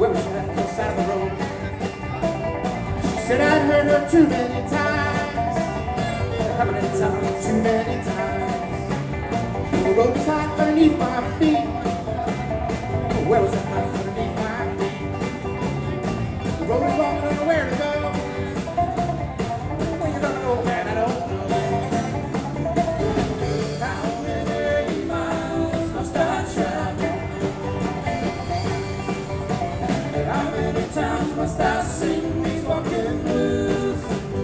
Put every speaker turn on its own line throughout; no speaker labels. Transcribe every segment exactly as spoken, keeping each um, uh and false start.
where was she at the side of the road? She said I'd heard her too many times. How many times? Too many times. The road was hot underneath my feet. Where was it hot underneath my feet? The road was long and I don't know where to go. When you're gonna go, man, I don't know. How many miles must I travel? How many times must I sing these walking blues?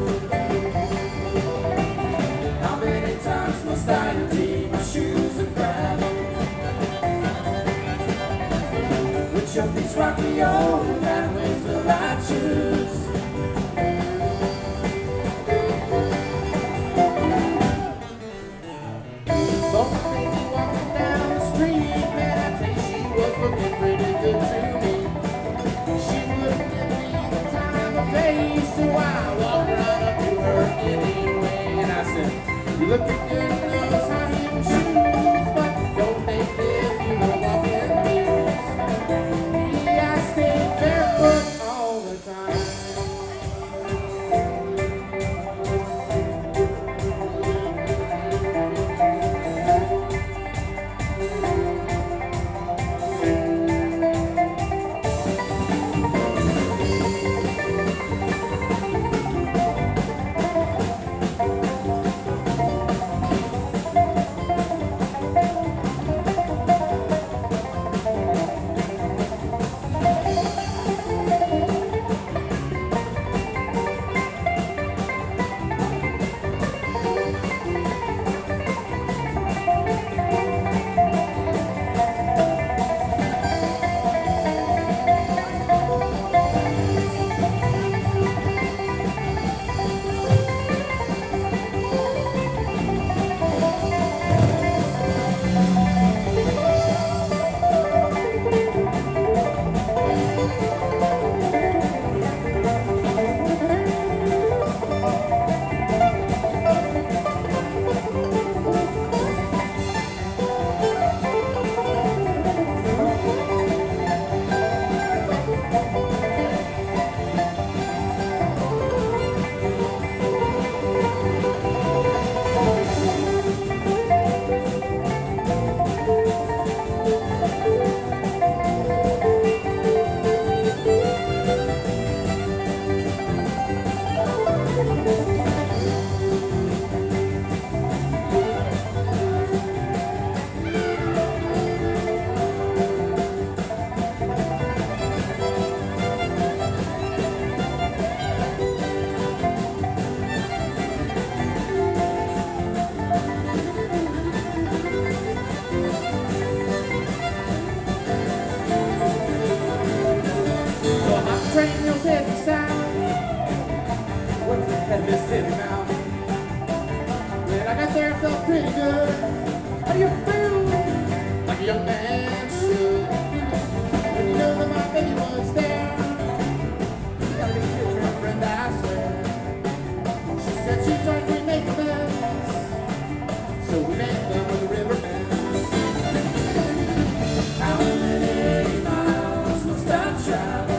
How many times must I empty my shoes of gravel? Which of these rocky old pathways will I choose? Saw my baby walking down the street, man, I tell you she was looking pretty good to me. She wouldn't give me the time of day, so I walked right up to her anyway, and I said, "You looking good in those high-heeled shoes, but don't they fit you the walking blues?" Yeah, I stay barefoot all the time. Train wheels hit the sound. What's the head of Mississippi Mountain? When I got there, I felt pretty good. How do you feel? Like a young man should. When you know that my baby was there. You gotta be kidding my friend, I swear. She said she thought we'd make amends, so we made them with the river bend. How many miles must I travel?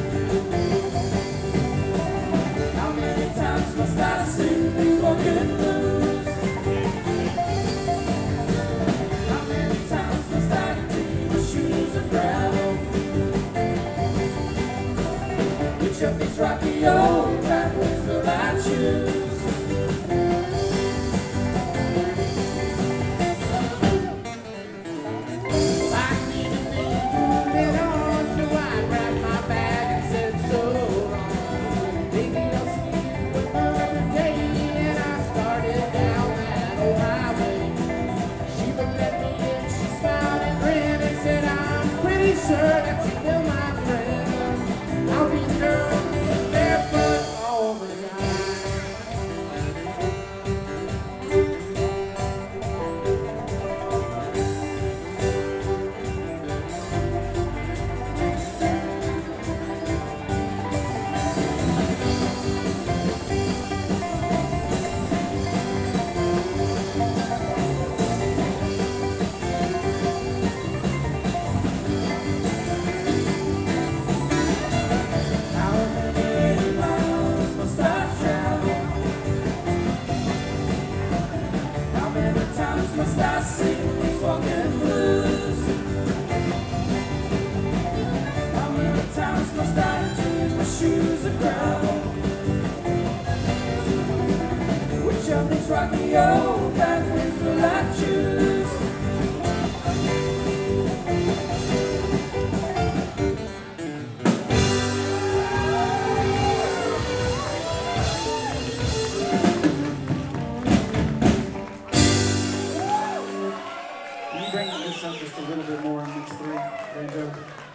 Must I sing these walking blues? How many times must I empty my shoes of gravel? Which of these rocky old pathways will I choose? I needed me to move it on, so I grabbed my bag and said so long. Baby, I'll see you another day, and I started down that old highway. She looked at me and she smiled and grinned and said, "I'm pretty sure that you will, my friend. I'll be the girl who's barefoot all the time." ground. Which of these rocky old pathways will I choose? Can you bring this up just a little bit more in mix three, Banjo?